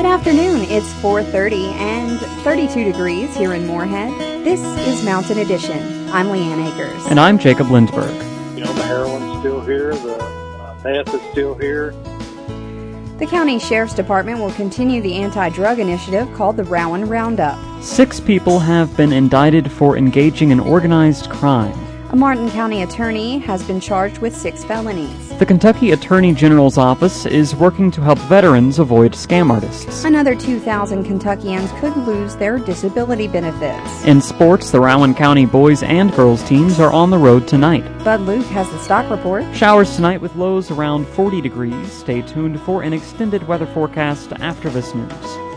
Good afternoon. It's 4:30 and 32 degrees here in Moorhead. This is Mountain Edition. I'm Leanne Akers. And I'm Jacob Lindberg. You know, the heroin's still here, the meth is still here. The county sheriff's department will continue the anti-drug initiative called the Rowan Roundup. 6 people have been indicted for engaging in organized crime. A Martin County attorney has been charged with 6 felonies. The Kentucky Attorney General's office is working to help veterans avoid scam artists. Another 2,000 Kentuckians could lose their disability benefits. In sports, the Rowan County boys and girls teams are on the road tonight. Bud Luke has the stock report. Showers tonight with lows around 40 degrees. Stay tuned for an extended weather forecast after this news.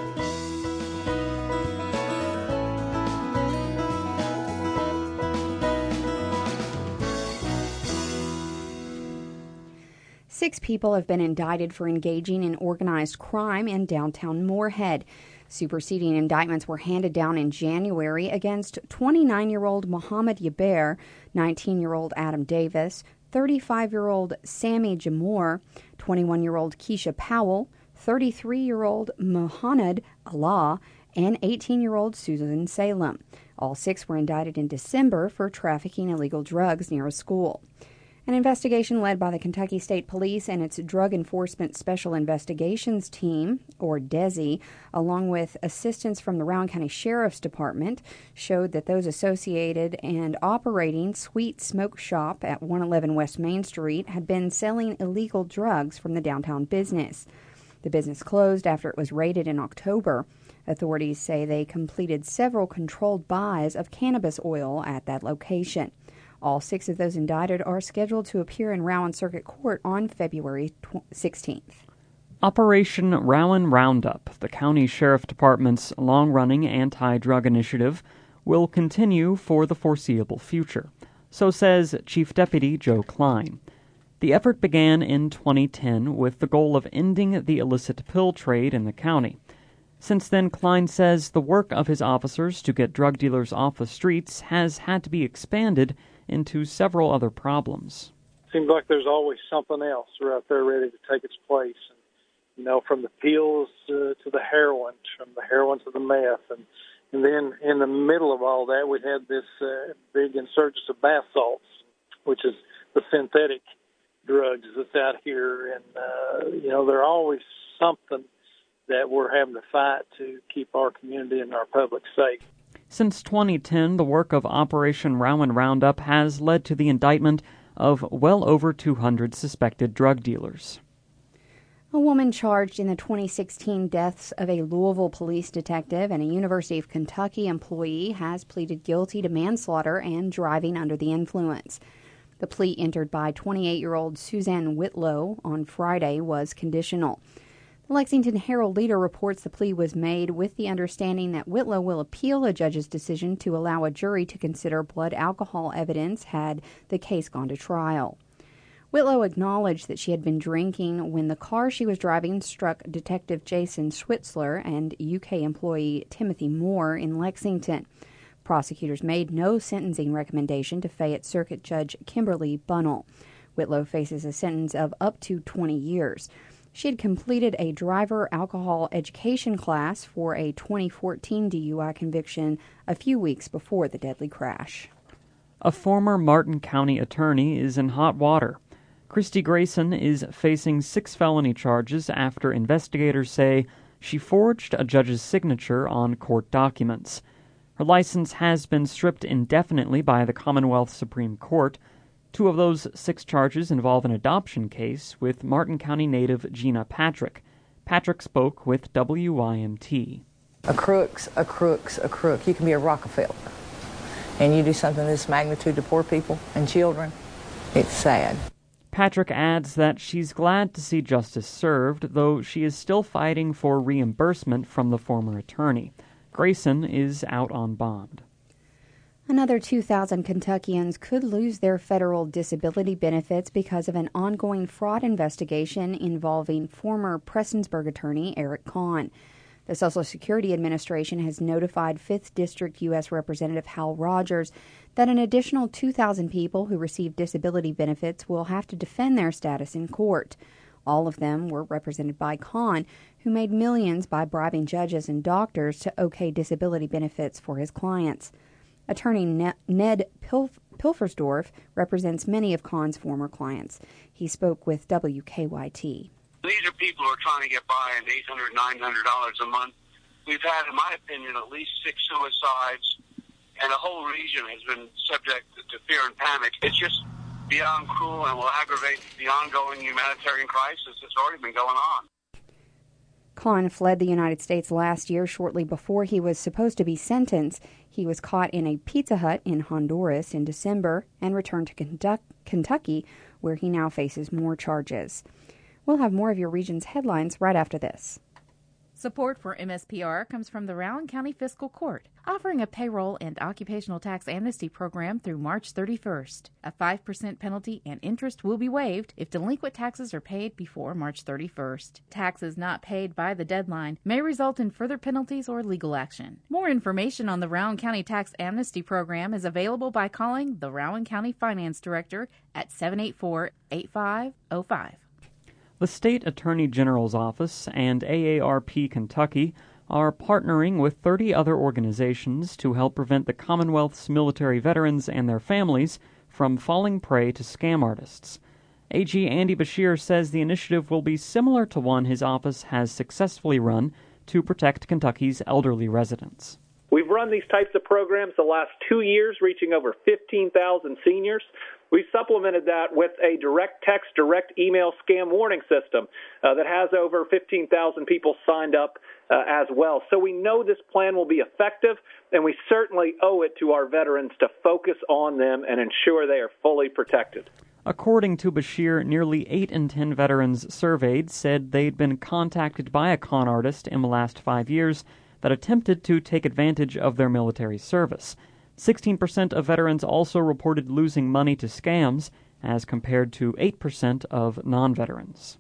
Six people have been indicted for engaging in organized crime in downtown Moorhead. Superseding indictments were handed down in January against 29-year-old Mohammed Yaber, 19-year-old Adam Davis, 35-year-old Sammy Jamor, 21-year-old Keisha Powell, 33-year-old Mohanad Allah, and 18-year-old Susan Salem. All 6 were indicted in December for trafficking illegal drugs near a school. An investigation led by the Kentucky State Police and its Drug Enforcement Special Investigations Team, or DESI, along with assistance from the Rowan County Sheriff's Department, showed that those associated and operating Sweet Smoke Shop at 111 West Main Street had been selling illegal drugs from the downtown business. The business closed after it was raided in October. Authorities say they completed several controlled buys of cannabis oil at that location. All 6 of those indicted are scheduled to appear in Rowan Circuit Court on February 16th. Operation Rowan Roundup, the county sheriff department's long-running anti-drug initiative, will continue for the foreseeable future. So says Chief Deputy Joe Klein. The effort began in 2010 with the goal of ending the illicit pill trade in the county. Since then, Klein says the work of his officers to get drug dealers off the streets has had to be expanded into several other problems. Seems like there's always something else right there ready to take its place. And, you know, from the pills to the heroin, from the heroin to the meth. And then in the middle of all that, we had this big insurgence of bath salts, which is the synthetic drugs that's out here. And, you know, there's always something that we're having to fight to keep our community and our public safe. Since 2010, the work of Operation Rowan Roundup has led to the indictment of well over 200 suspected drug dealers. A woman charged in the 2016 deaths of a Louisville police detective and a University of Kentucky employee has pleaded guilty to manslaughter and driving under the influence. The plea entered by 28-year-old Suzanne Whitlow on Friday was conditional. The Lexington Herald-Leader reports the plea was made with the understanding that Whitlow will appeal a judge's decision to allow a jury to consider blood alcohol evidence had the case gone to trial. Whitlow acknowledged that she had been drinking when the car she was driving struck Detective Jason Schwitzler and UK employee Timothy Moore in Lexington. Prosecutors made no sentencing recommendation to Fayette Circuit Judge Kimberly Bunnell. Whitlow faces a sentence of up to 20 years. She had completed a driver alcohol education class for a 2014 DUI conviction a few weeks before the deadly crash. A former Martin County attorney is in hot water. Christy Grayson is facing 6 felony charges after investigators say she forged a judge's signature on court documents. Her license has been stripped indefinitely by the Commonwealth Supreme Court. 2 of those 6 charges involve an adoption case with Martin County native Gina Patrick. Patrick spoke with WYMT. A crook's a crook's a crook. You can be a Rockefeller, and you do something of this magnitude to poor people and children. It's sad. Patrick adds that she's glad to see justice served, though she is still fighting for reimbursement from the former attorney. Grayson is out on bond. Another 2,000 Kentuckians could lose their federal disability benefits because of an ongoing fraud investigation involving former Prestonsburg attorney Eric Kahn. The Social Security Administration has notified 5th District U.S. Representative Hal Rogers that an additional 2,000 people who receive disability benefits will have to defend their status in court. All of them were represented by Khan, who made millions by bribing judges and doctors to okay disability benefits for his clients. Attorney Ned Pilfersdorf represents many of Khan's former clients. He spoke with WKYT. These are people who are trying to get by on $800, $900 a month. We've had, in my opinion, at least 6 suicides, and the whole region has been subject to fear and panic. It's just beyond cruel and will aggravate the ongoing humanitarian crisis that's already been going on. Khan fled the United States last year shortly before he was supposed to be sentenced. He was caught in a Pizza Hut in Honduras in December and returned to Kentucky, where he now faces more charges. We'll have more of your region's headlines right after this. Support for MSPR comes from the Rowan County Fiscal Court, offering a payroll and occupational tax amnesty program through March 31st. A 5% penalty and interest will be waived if delinquent taxes are paid before March 31st. Taxes not paid by the deadline may result in further penalties or legal action. More information on the Rowan County Tax Amnesty Program is available by calling the Rowan County Finance Director at 784-8505. The State Attorney General's Office and AARP Kentucky are partnering with 30 other organizations to help prevent the Commonwealth's military veterans and their families from falling prey to scam artists. AG Andy Beshear says the initiative will be similar to one his office has successfully run to protect Kentucky's elderly residents. We've run these types of programs the last 2 years, reaching over 15,000 seniors. We've supplemented that with a direct text, direct email scam warning system that has over 15,000 people signed up as well. So we know this plan will be effective, and we certainly owe it to our veterans to focus on them and ensure they are fully protected. According to Beshear, nearly 8 in 10 veterans surveyed said they'd been contacted by a con artist in the last 5 years that attempted to take advantage of their military service. 16% of veterans also reported losing money to scams, as compared to 8% of non-veterans.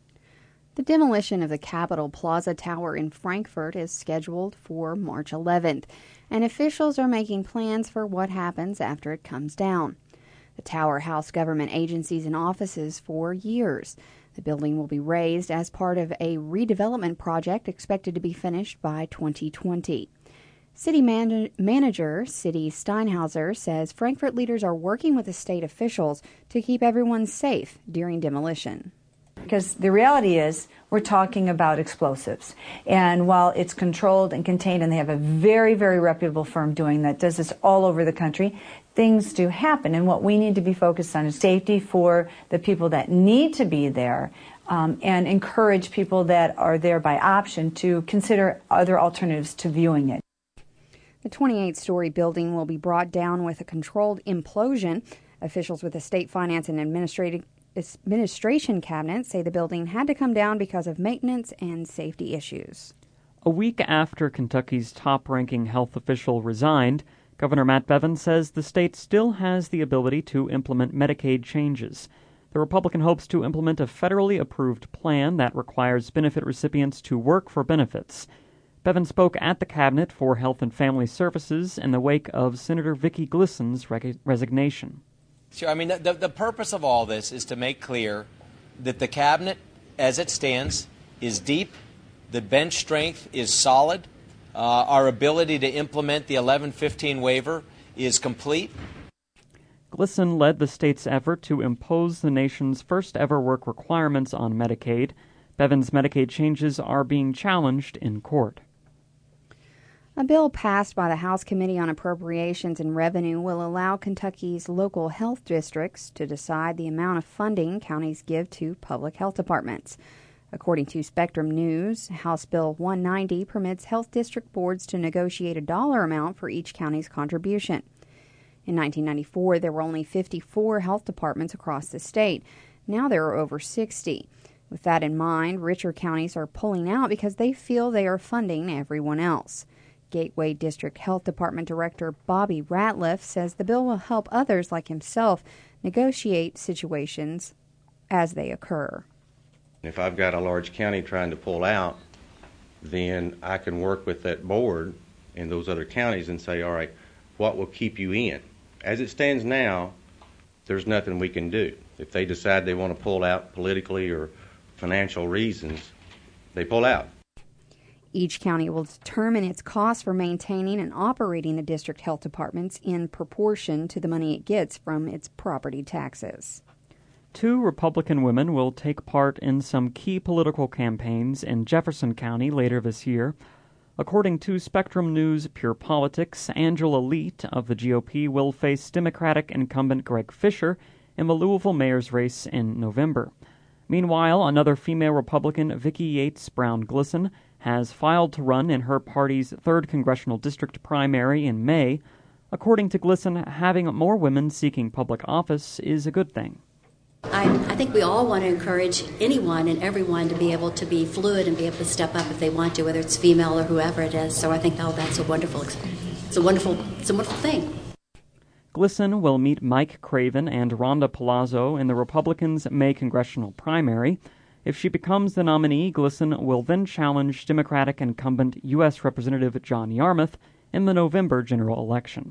The demolition of the Capitol Plaza Tower in Frankfurt is scheduled for March 11th, and officials are making plans for what happens after it comes down. The tower housed government agencies and offices for years. The building will be razed as part of a redevelopment project expected to be finished by 2020. City manager City Steinhauser says Frankfurt leaders are working with the state officials to keep everyone safe during demolition. Because the reality is we're talking about explosives. And while it's controlled and contained, and they have a very, very reputable firm doing that, does this all over the country, things do happen. And what we need to be focused on is safety for the people that need to be there, and encourage people that are there by option to consider other alternatives to viewing it. The 28-story building will be brought down with a controlled implosion. Officials with the State Finance and Administration Cabinet say the building had to come down because of maintenance and safety issues. A week after Kentucky's top-ranking health official resigned, Governor Matt Bevin says the state still has the ability to implement Medicaid changes. The Republican hopes to implement a federally approved plan that requires benefit recipients to work for benefits. Bevin spoke at the Cabinet for Health and Family Services in the wake of Senator Vicki Glisson's resignation. Sure. I mean, the purpose of all this is to make clear that the Cabinet, as it stands, is deep, the bench strength is solid, our ability to implement the 1115 waiver is complete. Glisson led the state's effort to impose the nation's first-ever work requirements on Medicaid. Bevin's Medicaid changes are being challenged in court. A bill passed by the House Committee on Appropriations and Revenue will allow Kentucky's local health districts to decide the amount of funding counties give to public health departments. According to Spectrum News, House Bill 190 permits health district boards to negotiate a dollar amount for each county's contribution. In 1994, there were only 54 health departments across the state. Now there are over 60. With that in mind, richer counties are pulling out because they feel they are funding everyone else. Gateway District Health Department Director Bobby Ratliff says the bill will help others like himself negotiate situations as they occur. If I've got a large county trying to pull out, then I can work with that board in those other counties and say, all right, what will keep you in? As it stands now, there's nothing we can do. If they decide they want to pull out politically or financial reasons, they pull out. Each county will determine its cost for maintaining and operating the district health departments in proportion to the money it gets from its property taxes. 2 Republican women will take part in some key political campaigns in Jefferson County later this year. According to Spectrum News Pure Politics, Angela Leet of the GOP will face Democratic incumbent Greg Fisher in the Louisville mayor's race in November. Meanwhile, another female Republican, Vicki Yates Brown Glisson, has filed to run in her party's 3rd congressional district primary in May. According to Glisson, having more women seeking public office is a good thing. I think we all want to encourage anyone and everyone to be able to be fluid and be able to step up if they want to, whether it's female or whoever it is. So I think that's a wonderful thing. Glisson will meet Mike Craven and Rhonda Palazzo in the Republicans' May congressional primary. If she becomes the nominee, Glisson will then challenge Democratic incumbent U.S. Representative John Yarmuth in the November general election.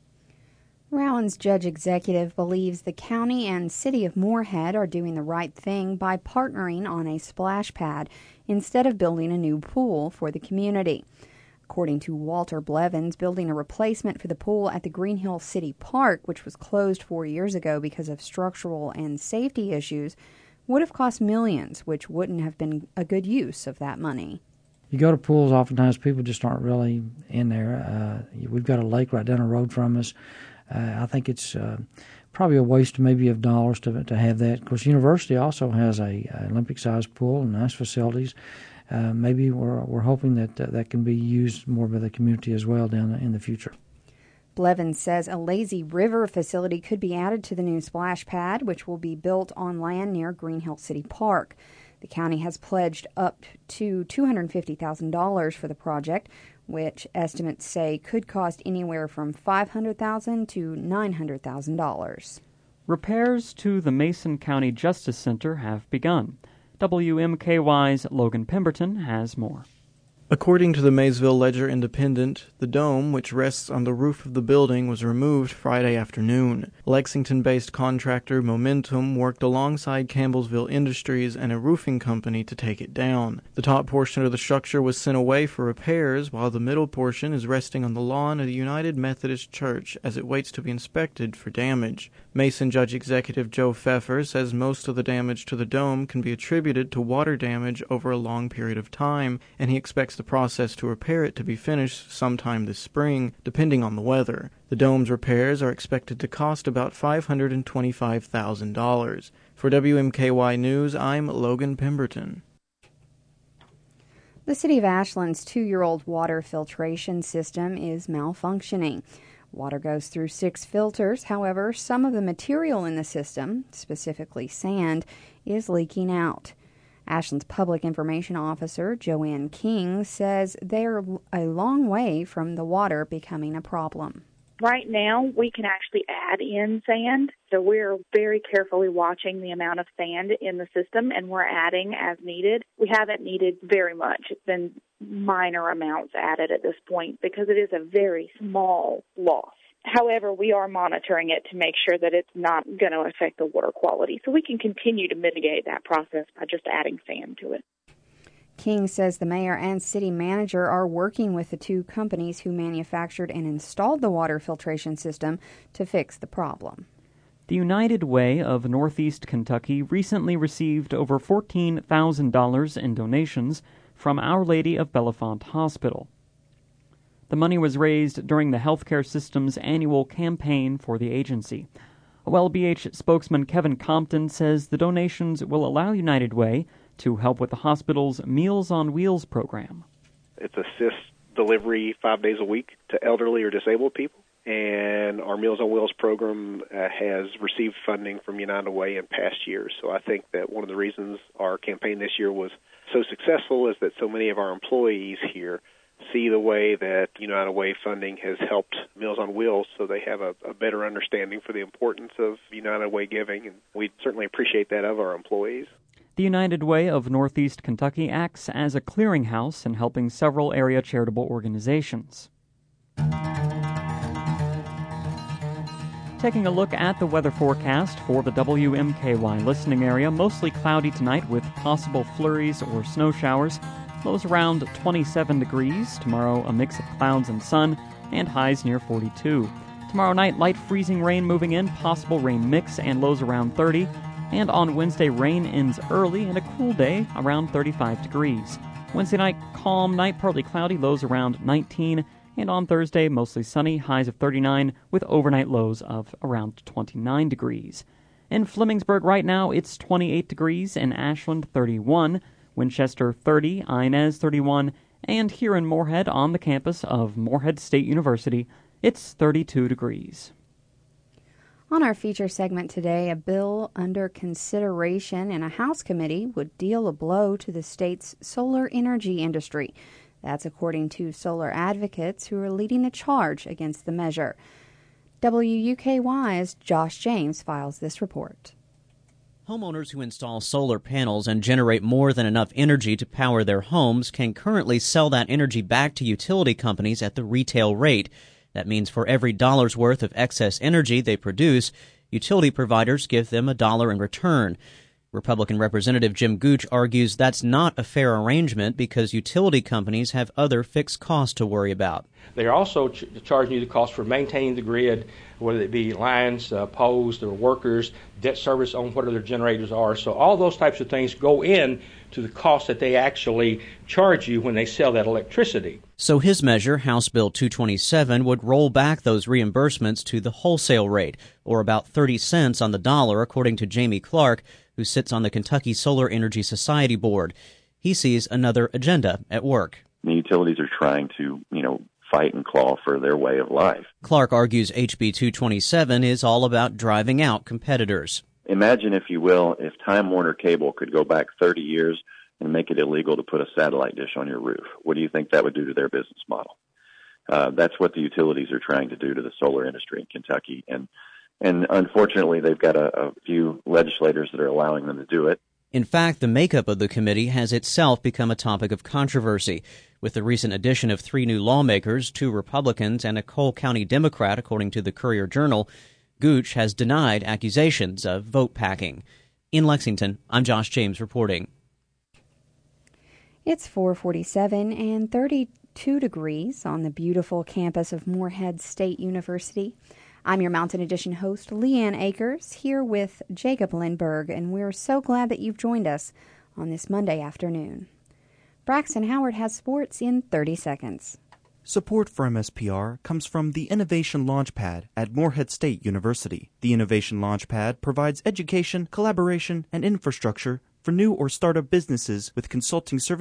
Rowan's judge executive believes the county and city of Moorhead are doing the right thing by partnering on a splash pad instead of building a new pool for the community. According to Walter Blevins, building a replacement for the pool at the Green Hill City Park, which was closed 4 years ago because of structural and safety issues, would have cost millions, which wouldn't have been a good use of that money. You go to pools, oftentimes people just aren't really in there. We've got a lake right down the road from us. I think it's probably a waste maybe of dollars to have that. Of course, university also has a Olympic-sized pool and nice facilities. Maybe we're hoping that can be used more by the community as well down in the future. Blevins says a lazy river facility could be added to the new splash pad, which will be built on land near Green Hill City Park. The county has pledged up to $250,000 for the project, which estimates say could cost anywhere from $500,000 to $900,000. Repairs to the Mason County Justice Center have begun. WMKY's Logan Pemberton has more. According to the Maysville Ledger-Independent, the dome, which rests on the roof of the building, was removed Friday afternoon. Lexington-based contractor Momentum worked alongside Campbellsville Industries and a roofing company to take it down. The top portion of the structure was sent away for repairs, while the middle portion is resting on the lawn of the United Methodist Church as it waits to be inspected for damage. Mason Judge Executive Joe Pfeffer says most of the damage to the dome can be attributed to water damage over a long period of time, and he expects the process to repair it to be finished sometime this spring, depending on the weather. The dome's repairs are expected to cost about $525,000. For WMKY News, I'm Logan Pemberton. The City of Ashland's 2-year-old water filtration system is malfunctioning. Water goes through 6 filters. However, some of the material in the system, specifically sand, is leaking out. Ashland's Public Information Officer, Joanne King, says they're a long way from the water becoming a problem. Right now, we can actually add in sand, so we're very carefully watching the amount of sand in the system, and we're adding as needed. We haven't needed very much. It's been minor amounts added at this point because it is a very small loss. However, we are monitoring it to make sure that it's not going to affect the water quality, so we can continue to mitigate that process by just adding sand to it. King says the mayor and city manager are working with the 2 companies who manufactured and installed the water filtration system to fix the problem. The United Way of Northeast Kentucky recently received over $14,000 in donations from Our Lady of Bellefonte Hospital. The money was raised during the healthcare system's annual campaign for the agency. OLBH spokesman Kevin Compton says the donations will allow United Way to help with the hospital's Meals on Wheels program. It's assist delivery 5 days a week to elderly or disabled people, and our Meals on Wheels program has received funding from United Way in past years. So I think that one of the reasons our campaign this year was so successful is that so many of our employees here see the way that United Way funding has helped Meals on Wheels, so they have a better understanding for the importance of United Way giving, and we certainly appreciate that of our employees. The United Way of Northeast Kentucky acts as a clearinghouse in helping several area charitable organizations. Taking a look at the weather forecast for the WMKY listening area, mostly cloudy tonight with possible flurries or snow showers. Lows around 27 degrees. Tomorrow, a mix of clouds and sun, and highs near 42. Tomorrow night, light freezing rain moving in, possible rain mix, and lows around 30. And on Wednesday, rain ends early and a cool day around 35 degrees. Wednesday night, calm night, partly cloudy, lows around 19. And on Thursday, mostly sunny, highs of 39, with overnight lows of around 29 degrees. In Flemingsburg right now, it's 28 degrees, in Ashland 31, Winchester 30, Inez 31, and here in Moorhead on the campus of Moorhead State University, it's 32 degrees. On our feature segment today, a bill under consideration in a House committee would deal a blow to the state's solar energy industry. That's according to solar advocates who are leading the charge against the measure. WUKY's Josh James files this report. Homeowners who install solar panels and generate more than enough energy to power their homes can currently sell that energy back to utility companies at the retail rate. That means for every dollar's worth of excess energy they produce, utility providers give them $1 in return. Republican Representative Jim Gooch argues that's not a fair arrangement because utility companies have other fixed costs to worry about. They are also charging you the cost for maintaining the grid, whether it be lines, poles, their workers, debt service on whatever their generators are. So all those types of things go in to the cost that they actually charge you when they sell that electricity. So his measure, House Bill 227, would roll back those reimbursements to the wholesale rate, or about 30 cents on the dollar, according to Jamie Clark, who sits on the Kentucky Solar Energy Society board. He sees another agenda at work. The utilities are trying to, fight and claw for their way of life. Clark argues HB 227 is all about driving out competitors. Imagine, if you will, if Time Warner Cable could go back 30 years and make it illegal to put a satellite dish on your roof. What do you think that would do to their business model? That's what the utilities are trying to do to the solar industry in Kentucky. And unfortunately, they've got a few legislators that are allowing them to do it. In fact, the makeup of the committee has itself become a topic of controversy, with the recent addition of 3 new lawmakers, 2 Republicans, and a Cole County Democrat, according to the Courier-Journal. Gooch has denied accusations of vote packing. In Lexington, I'm Josh James reporting. It's 4:47 and 32 degrees on the beautiful campus of Moorhead State University. I'm your Mountain Edition host, Leanne Akers, here with Jacob Lindberg, and we're so glad that you've joined us on this Monday afternoon. Braxton Howard has sports in 30 seconds. Support for MSPR comes from the Innovation Launchpad at Moorhead State University. The Innovation Launchpad provides education, collaboration, and infrastructure for new or startup businesses with consulting services